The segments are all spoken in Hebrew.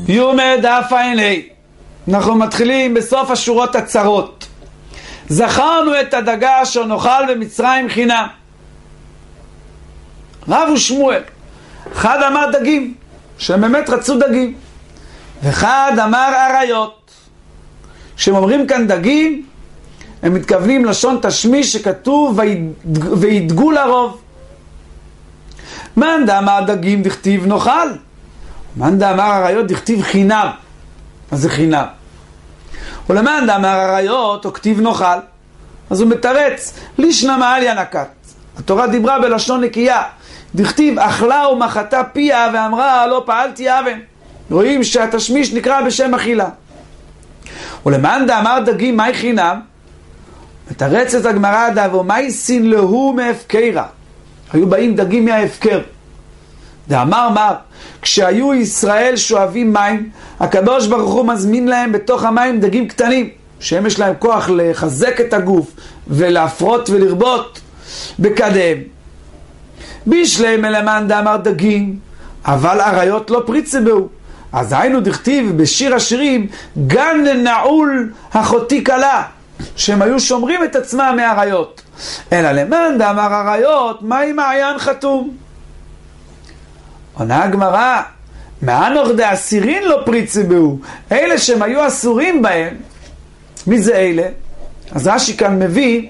יומא דף ע"ה. אנחנו מתחילים בסוף השורות הצרות. זכרנו את הדגה אשר נאכל במצרים חינם. רב ושמואל, אחד אמר דגים, שהם באמת רצו דגים, ואחד אמר אריות. כשהם אומרים כאן דגים, הם מתכוונים לשון תשמיש שכתוב וידגו לרוב. מאן דאמר דגים דכתיב נאכל, מאן דאמר אריות דכתיב חינם. אז זה חינם. ולמאן דאמר אריות או כתיב נאכל, אז הוא מתרץ לישנא מעליא נקט. התורה דיברה בלשון נקייה, דכתיב אכלה ומחתה פיה ואמרה לא פעלתי אבן. רואים שהתשמיש נקרא בשם אכילה. ולמאן דאמר דגים מהי חינם, מתרץ את הגמרא דאבו מהי סין להו מהפקרה. היו באים דגים מההפקר. דאמר מר, כשהיו ישראל שואבים מים, הקדוש ברוך הוא מזמין להם בתוך המים דגים קטנים, שהם יש להם כוח לחזק את הגוף ולהפרות ולרבות בקדם. בישלם למאן דאמר דגים, אבל אריות לא פריצה בהו. אז היינו דכתיב בשיר השירים, גן נעול אחותי כלה, שהם היו שומרים את עצמם מאריות. אלא למאן דאמר אריות, מהי מעיין חתום? עונה הגמרא, מאנוך דאסירין לא פריצה בהו. אלה שהם היו אסורים בהם, מי זה אלה? אז רש"י כאן מביא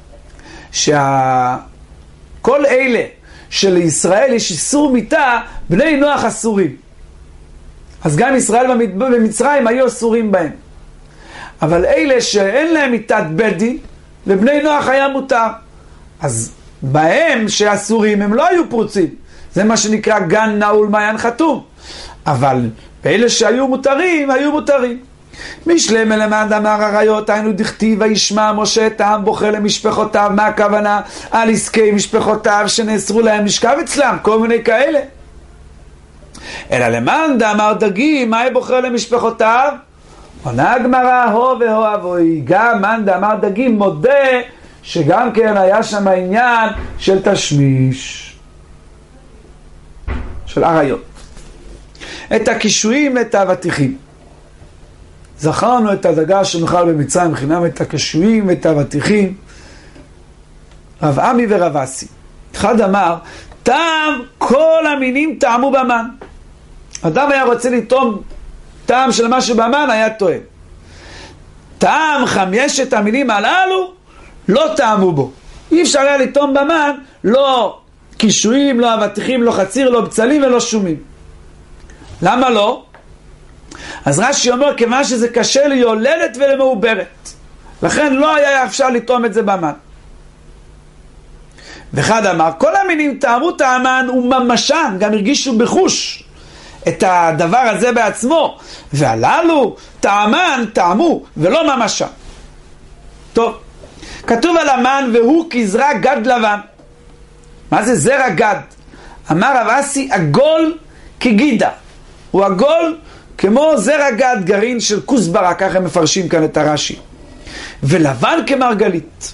כל אלה שלישראל יש איסור מיתה, בני נוח אסורים. אז גם ישראל במצרים היו אסורים בהם. אבל אלה שאין להם מיתת בית דין, לבני נוח היה מותר. אז בהם שאסורים הם לא היו פרוצים. זה מה שנקרא גן נעול מעיין חתום. אבל באלה שהיו מותרים, היו מותרים. משלם למאן דאמר אריות, היינו דכתיב וישמע משה את העם בוכה למשפחותיו. מה הכוונה? על עסקי משפחותיו שנאסרו להם לשכב אצלם, כל מיני כאלה. אלא למאן דאמר דגים, מה בוכה למשפחותיו? עונה הגמרא, הו והו אבוי. גם מאן דאמר דגים מודה שגם כן היה שם העניין של תשמיש, של אריות. את הקישואים ואת האבטיחים. זכרנו את הדגה שנאכל במצרים חינם, את הקישואים ואת האבטיחים. רב עמי ורב אסי. אחד אמר, טעם כל המינים טעמו במן. אדם היה רוצה לטעום טעם של משהו במן, היה טועה. טעם חמשת המינים הללו לא טעמו בו. אי אפשר היה לטעום במן, לא קישואים, לא אבטיחים, לא חציר, לא בצלים ולא שומים. למה לא? אז רש"י אומר, כיוון שזה קשה ליולדת ולמעוברת, לכן לא היה אפשר לטעום את זה במן. ואחד אמר, כל המינים טעמו טעמן וממשן, גם הרגישו בחוש את הדבר הזה בעצמו, והללו טעמן טעמו ולא ממשן. טוב, כתוב על המן והוא כזרע גד לבן. מה זה זרע גד? אמר רב אסי, עגול כגידה. הוא עגול כמו זרע גד, גרעין של כוסברה, ככה הם מפרשים כאן את הרש"י. ולבן כמרגלית.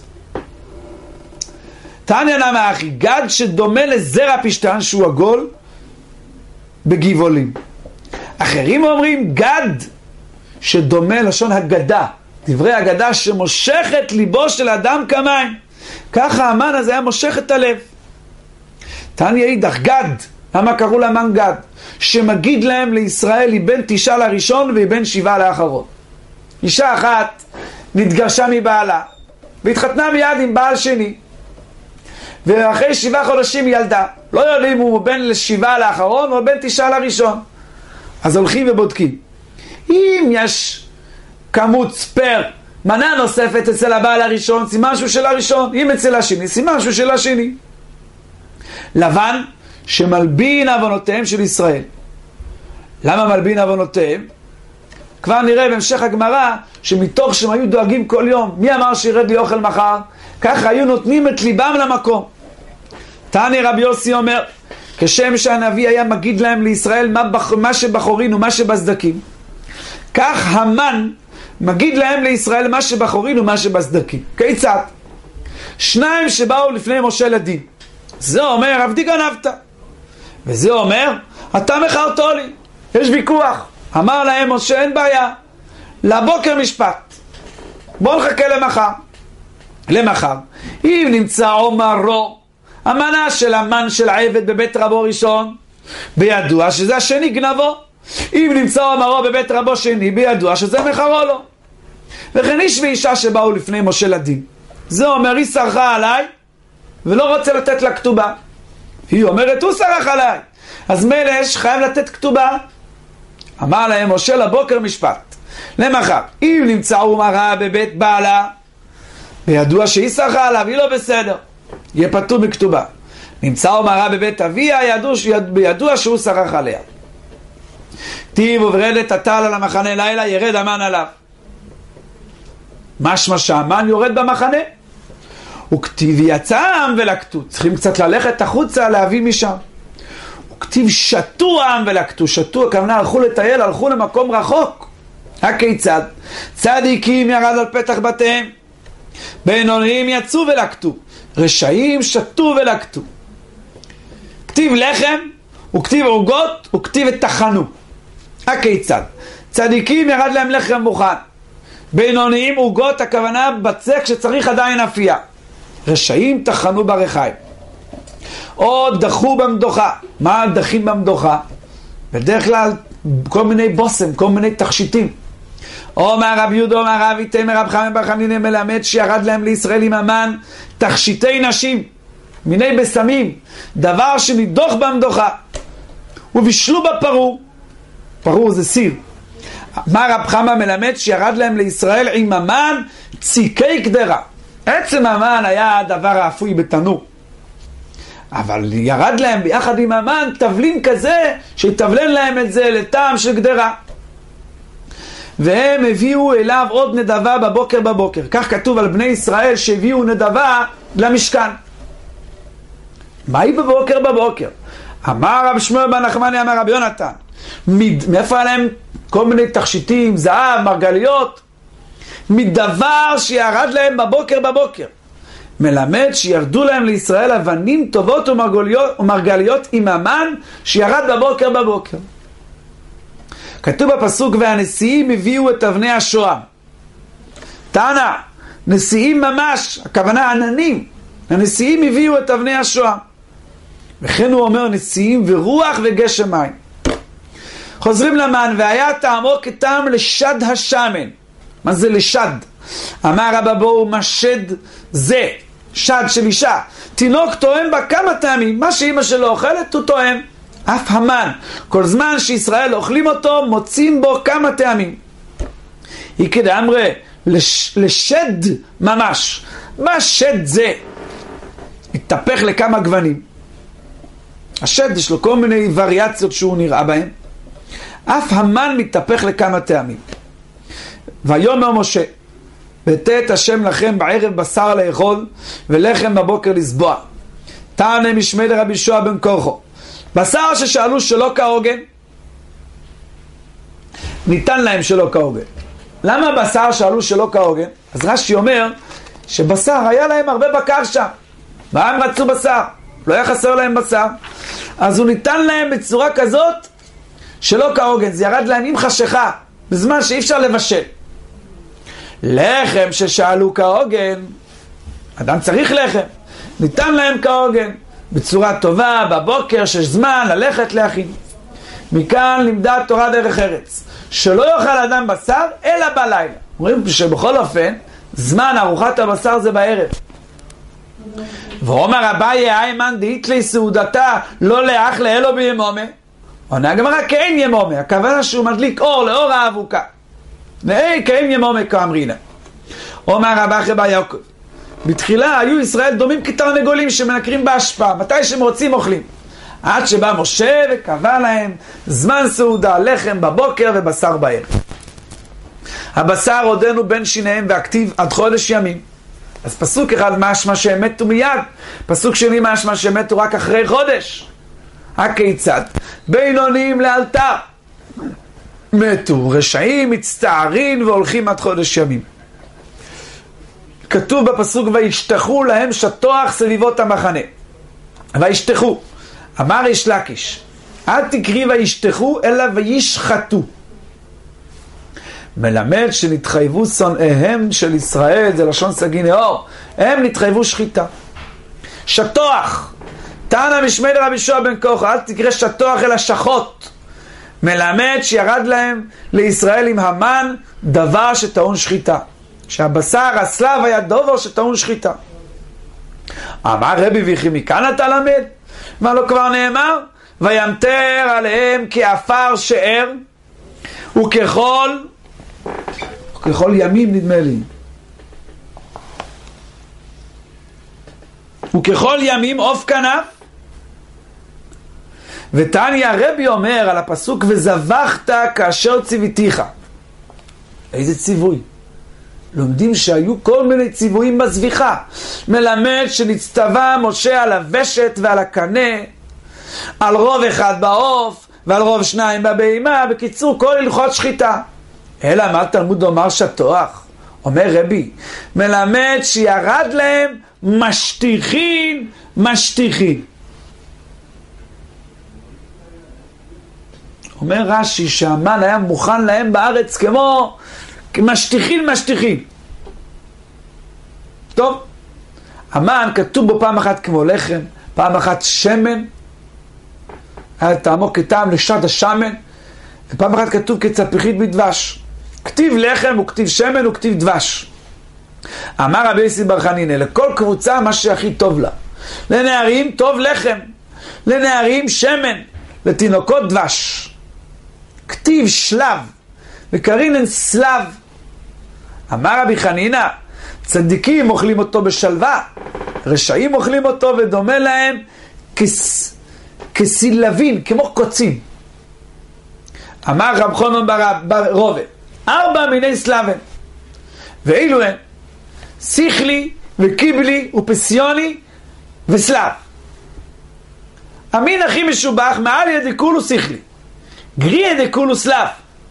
תניא נמי אחי, גד שדומה לזרע פשטן שהוא עגול בגבעולים. אחרים אומרים גד שדומה לשון הגדה, דברי הגדה שמושך את ליבו של אדם כמים. ככה המן הזה היה מושך את הלב. תניא אידך גד, למה קראו למן גד? שמגיד להם לישראל היא בין 9 לראשון והיא בין 7 לאחרון. אישה אחת נתגרשה מבעלה והתחתנה מיד עם בעל שני, ואחרי 7 חודשים ילדה. לא יודעים הוא בין 7 לאחרון או בין 9 לראשון. אז הולכים ובודקים. אם יש כמות ספר, מנה נוספת אצל הבעל הראשון, סימן שהוא של הראשון. אם אצל השני, סימן שהוא של השני. לבן שמלבין עוונותיהם של ישראל. למה מלבין עוונותיהם? כבר נראה בהמשך הגמרא שמתוך שהם היו דואגים כל יום, מי אמר שירד לי אוכל מחר? ככה היו נותנים את ליבם למקום. תניא רבי יוסי אומר, כשם שהנביא היה מגיד להם לישראל מה שבחורין ומה שבסדקים, כך המן מגיד להם לישראל מה שבחורין ומה שבסדקים. כיצד? 2 שבאו לפני משה לדין. זה אומר, עבדי גנבת. וזה אומר, אתה מכרת לי. יש ויכוח. אמר להם משה, אין בעיה, לבוקר משפט, בואו נחכה למחר. אם נמצא עומרו, המנה של המן של העבד בבית רבו ראשון, בידוע שזה השני גנבו. אם נמצא עומרו בבית רבו שני, בידוע שזה מחרו לו. וכן איש ואישה שבאו לפני משה לדין, זה אומר, היא סרחה עליי ולא רוצה לתת לה כתובה. היא אומרת, הוא סרח עליי, אז מלש חייב לתת כתובה. אמר להם משה, לבוקר משפט, למחר. אם נמצא עומרה בבית בעלה, בידוע שהיא סרחה עליו, היא לא בסדר, יהיה פטור בכתובה. נמצא עומרה בבית אביה, בידוע שהוא סרח עליה. כתיב וברדת הטל על המחנה לילה, ירד המן עליו. משמע שהמן יורד במחנה. וכתיב יצא העם ולקטו, צריכים קצת ללכת החוצה להביא משם. וכתיב שתו העם ולקטו, שתו הכוונה הלכו לטייל, הלכו למקום רחוק. הכיצד? צדיקים ירד על פתח בתיהם, בינוניים יצאו ולקטו, רשעים שתו ולקטו. כתיב לחם וכתיב עוגות וכתיב תחנו. הכיצד? צדיקים ירד להם לחם מוכן, בינוניים עוגות, הכוונה בצק שצריך עדיין אפייה, רשעים תחנו ברחיים. או דחו במדוחה. מה דחים במדוחה? בדרך כלל כל מיני בוסם, כל מיני תכשיטים. או מהרב יהודה, מהרב איתי, מרב חמי בר חנינא מלמד שירד להם לישראל עם המן תכשיטי נשים, מיני בסמים, דבר שנידוח במדוחה, ובישלו בפרור. פרור זה סיר. מה רב חמא מלמד שירד להם לישראל עם המן ציקי קדרה. עצם המן היה הדבר האפוי בתנור, אבל ירד להם ביחד עם המן תבלין כזה שיתבלן להם את זה לטעם של קדרה. והם הביאו אליו עוד נדבה בבוקר. כך כתוב על בני ישראל שהביאו נדבה למשכן. מהי בבוקר? אמר רב שמואל בן נחמני, אמר רב יונתן, מאיפה עליהם כל מיני תכשיטים, זהב, מרגליות? מדבר שירד להם בבוקר. מלמד שירדו להם לישראל אבנים טובות ומרגליות עם המן שירד בבוקר. כתוב בפסוק, והנשיאים הביאו את אבני השואה. תנא, נשיאים ממש, הכוונה עננים, הנשיאים הביאו את אבני השואה. וכן הוא אומר נשיאים ורוח וגשם מים. חוזרים למן, והיה טעמו כטעם לשד השמן. מה זה לשד? אמר רבא בואו, משד זה שד של אישה, תינוק טועם בה כמה טעמים, מה שאמא שלו אוכלת הוא טועם. אף המן, כל זמן שישראל אוכלים אותו, מוצאים בו כמה טעמים. היא כדאמרי לשד ממש. מה שד זה? התהפך לכמה גוונים. השד יש לו כל מיני וריאציות שהוא נראה בהם. אף המן מתהפך לכמה טעמים. ויאמר משה, ותת השם לכם בערב בשר לאכול ולחם בבוקר לסבוע. תענה משמי לרבי יהושע בן קורחו, בשר ששאלו שלא כהוגן, ניתן להם שלא כהוגן. למה בשר שאלו שלא כהוגן? אז רש"י אומר שבשר היה להם הרבה בקר שם, והם רצו בשר, לא היה חסר להם בשר, אז הוא ניתן להם בצורה כזאת שלא כהוגן, זה ירד להם עם חשיכה, בזמן שאי אפשר לבשל. לחם ששאלו כהוגן, אדם צריך לחם, ניתן להם כהוגן, בצורה טובה, בבוקר, שיש זמן ללכת להכין. מכאן לימדה תורה דרך ארץ, שלא יאכל אדם בשר, אלא בלילה. אומרים שבכל אופן, זמן ארוחת הבשר זה בערב. ואומר אביי איימן דאית לי סעודתה, לא לאח לאלו בימומה. עונה הגמרא, כאין ימומה, הכוונה שהוא מדליק אור לאור האבוקה. כאין ימומה כאמרינה. אומר רבא אחי בר יעקב, בתחילה היו ישראל דומים כתרנגולים שמנקרים בהשפעה, מתי שהם רוצים אוכלים. עד שבא משה וקבע להם זמן סעודה, לחם בבוקר ובשר בערב. הבשר עודנו בין שיניהם והכתיב עד חודש ימים. אז פסוק אחד משמע שהם מתו מיד, פסוק שני משמע שהם מתו רק אחרי חודש. הכיצד? בינוניים לאלתר מתו, רשעים מצטערים והולכים עד חודש ימים. כתוב בפסוק וישתחו להם שטוח סביבות המחנה. וישתחו, אמר יש לקיש, אל תקרי וישתחו אלא וישחטו. מלמד שנתחייבו שונאיהם של ישראל, זה לשון סגי נאור, הם נתחייבו שחיטה. שטוח, תנא משמי רבי יהושע בן כוכא, אל תקרא שטוח אלא שחות. מלמד שירד להם לישראל עם המן דבר שטעון שחיטה. שהבשר, הסלב היה דובר שטעון שחיטה. אמר רבי ויחי מכאן אתה למד? מה לא כבר נאמר? וימטר עליהם כעפר שאר וככל ימים נדמה לי וככל ימים עוף כנף. ותניא רבי אומר על הפסוק וזבחת כאשר ציוויתיך. איזה ציווי? לומדים שהיו כל מיני ציוויים בזביחה. מלמד שנצטווה משה על הוושת ועל הקנה, על רוב אחד בעוף ועל רוב שניים בבהמה, בקיצור כל הלכות שחיטה. אלא מה תלמוד אומר שטוח? אומר רבי, מלמד שירד להם משטיחין. אומר רש"י שהמן היה מוכן להם בארץ כמו משטיחין. טוב, המן כתוב בו פעם אחת כמו לחם, פעם אחת שמן, היה טעמו כטעם לשד השמן, ופעם אחת כתוב כצפיחית בדבש. כתיב לחם וכתיב שמן וכתיב דבש. אמר רבי יוסי בר חנינא, לכל קבוצה מה שהכי טוב לה. לנערים טוב לחם, לנערים שמן, לתינוקות דבש. כתיב שלב וקרינן סלב. אמר רבי חנינא, צדיקים אוכלים אותו בשלווה, רשעים אוכלים אותו ודומה להם כסילבין, כמו קוצים. אמר רב חנון בר רובה, 4 מיני סלבן, ואילו הם שכלי וקיבלי ופסיוני וסלב. המין הכי משובח מעל ידי כולו שכלי, גרי ידי כולו סלב,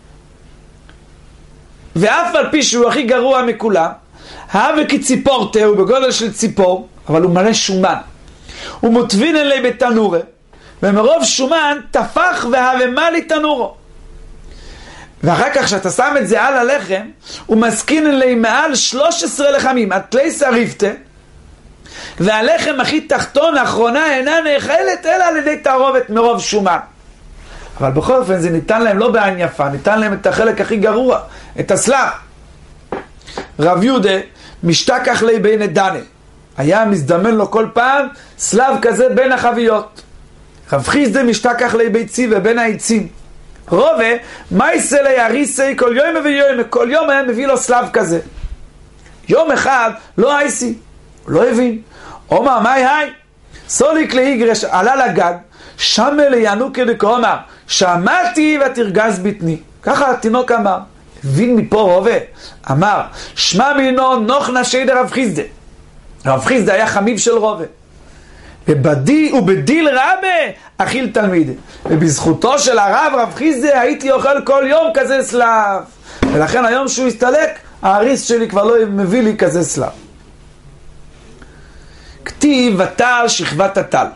ואף על פי שהוא הכי גרוע מכולם, הווה כציפורתה, הוא בגודל של ציפור, אבל הוא מלא שומן. הוא מוטבין אלי בתנורה, ומרוב שומן תפח והווה מלי תנורו. ואחר כך שאתה שם את זה על הלחם, הוא מסכין אלי מעל 13 לחמים, התלי שריפתה, והלחם הכי תחתון, האחרונה, אינה נאכלת אלא על ידי תערובת מרוב שומן. אבל בכל אופן זה ניתן להם לא בעין יפה, ניתן להם את החלק הכי גרוע, את הסלב. רב יהודה משתכח לי בין הדנה, היה מזדמן לו כל פעם סלב כזה בין החביות. רב חיסדא משתכח לי ביצי ובין העצים. רובה מייסה לי הריסי כל יום ויום, כל יום היה מביא לו סלב כזה. יום אחד לא הייסי, הוא לא הבין. אומר מי היי? סוליק להיגרש עלה לגג, שם ליענו כדקו אמר, שמעתי ותרגז בטני. ככה התינוק אמר. הבין מפה רובה, אמר, שמע מינו נוח נשי דרב חיסדא. רב חיסדא היה חמיב של רובה. ובדיל רבה אכיל תלמיד. ובזכותו של הרב רב חיסדא הייתי אוכל כל יום כזה סלב. ולכן היום שהוא הסתלק, האריס שלי כבר לא מביא לי כזה סלב. כתיב ותעל שכבת הטל.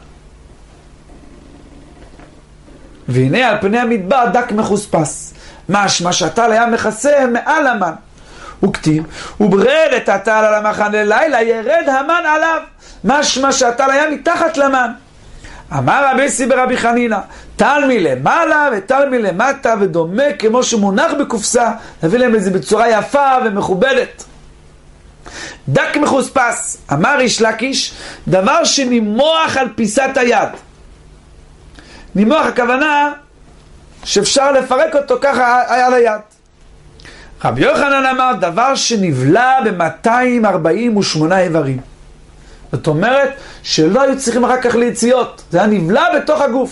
והנה על פני המדבר דק מחוספס. משמע שהטל היה מכסה מעל המן. וכתיב, וברד את הטל על המחנה לילה, ירד המן עליו. משמע שהטל היה מתחת למן. אמר רבי יוסי ברבי חנינא, טל מלמעלה וטל מלמטה, ודומה כמו שמונח בקופסה. נביא להם את זה בצורה יפה ומכובדת. דק מחוספס, אמר ריש לקיש, דבר שנימוח על פיסת היד. נימוח הכוונה שאפשר לפרק אותו ככה על היד. רבי יוחנן אמר דבר שנבלע ב-248 איברים. זאת אומרת שלא היו צריכים אחר כך ליציאות, זה היה נבלע בתוך הגוף.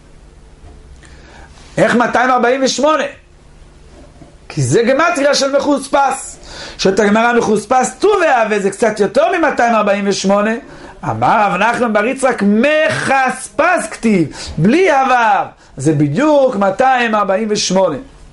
איך 248? כי זה גמטריה של מחוספס. שאתה גמרא מחוספס טובע, וזה קצת יותר מ-248. אמר רב נחמן בר יצחק מחספס כתיב, בלי עבר. זה בדיוק 248.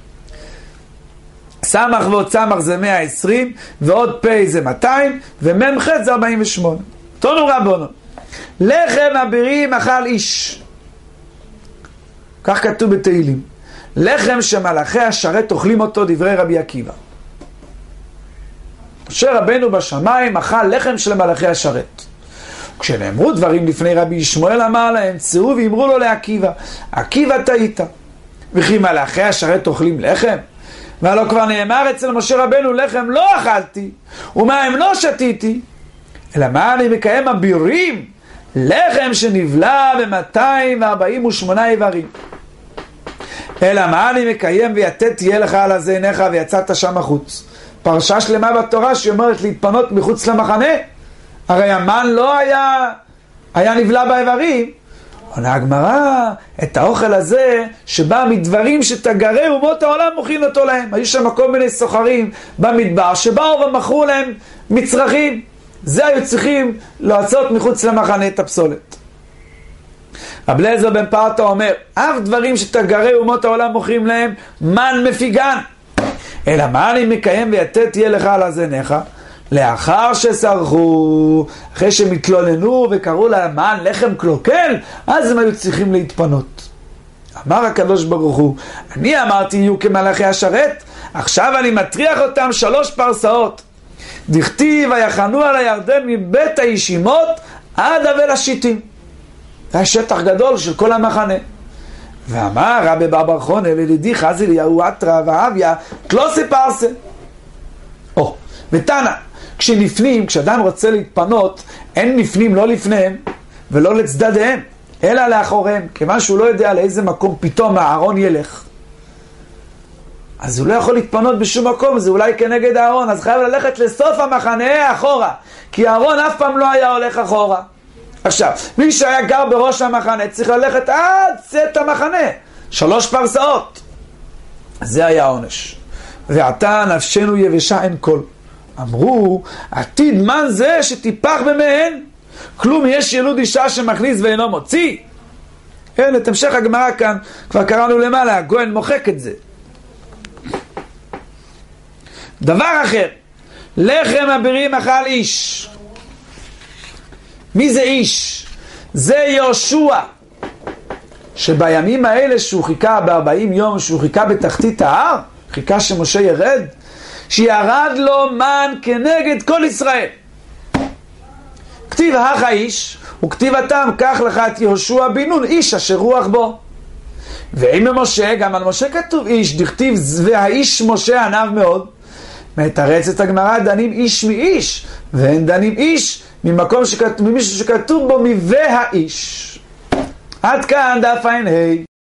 סמך ועוד סמך זה 120, ועוד פי זה 200, ומ"ח זה 48. תונו רבונו, לחם אבירים אכל איש. כך כתוב בתהילים. לחם שמלאכי השרת אוכלים אותו, דברי רבי עקיבא. משה רבנו בשמיים אכל לחם של מלאכי השרת. כשנאמרו דברים לפני רבי ישמעאל אמר להם, צאו ואמרו לו לעקיבא, עקיבא טעית, וכי מלאכי השרת אוכלים לחם? והלא כבר נאמר אצל משה רבנו, לחם לא אכלתי ומים לא שתיתי, אלא מה אני מקיים אבירים, לחם שנבלע ב-248 איברים. אלא מה אני מקיים ויתת תהיה לך על הזעיניך ויצאת שם החוץ. פרשה שלמה בתורה שאומרת להתפנות מחוץ למחנה. הרי המן לא היה נבלע באיברים. עונה הגמרא, את האוכל הזה שבא מדברים שתגרי אומות העולם מוכין אותו להם. היו שם כל מיני סוחרים במדבר שבאו ומכרו להם מצרכים. זה היו צריכים לעשות מחוץ למחנה את הפסולת. רבי אליעזר בן פרתא אומר, אף דברים שתגרי אומות העולם מוכרים להם, מן מפיגן. אלא מה אני מקיים ויתת תהיה לך על הזעיניך? לאחר שסרחו, אחרי שהם התלוננו וקראו למן לחם קלוקל, אז הם היו צריכים להתפנות. אמר הקדוש ברוך הוא, אני אמרתי יהיו כמלאכי השרת, עכשיו אני מטריח אותם 3 פרסאות. דכתיב ויחנו על הירדן מבית הישימות עד אבל השיטים. זה היה שטח גדול של כל המחנה. ואמר רבי בר חונה לידידי חזי אליהו אתרא ואביה קלוסי פרסה. ותנא, כשאדם רוצה להתפנות, אין נפנים לא לפניהם ולא לצדדיהם, אלא לאחוריהם, כיוון שהוא לא יודע לאיזה מקום פתאום הארון ילך. אז הוא לא יכול להתפנות בשום מקום, זה אולי כנגד הארון, אז חייב ללכת לסוף המחנה אחורה, כי הארון אף פעם לא היה הולך אחורה. עכשיו, מי שהיה גר בראש המחנה צריך ללכת עד צאת המחנה, 3 פרסאות. זה היה העונש. ועתה נפשנו יבשה אין כל. אמרו, עתיד מן זה שטיפח במהן, כלום יש ילוד אישה שמכניס ואינו מוציא. אין, את המשך הגמרא כאן, כבר קראנו למעלה, הגויין מוחק את זה. דבר אחר, לחם אבירים אכל איש. מי זה איש? זה יהושע, שבימים האלה שהוא חיכה ב-40 יום, שהוא חיכה בתחתית ההר, חיכה שמשה ירד, שירד לו מן כנגד כל ישראל. כתיב הכה איש, וכתיב התם, קח לך את יהושע בן נון, איש אשר רוח בו. ואם משה, גם על משה כתוב איש, דכתיב והאיש משה עניו מאוד. מתרצת הגמרא, דנים איש מאיש, ואין דנים איש ממישהו שכתוב בו מביא האיש. עד כאן דף ע"ה.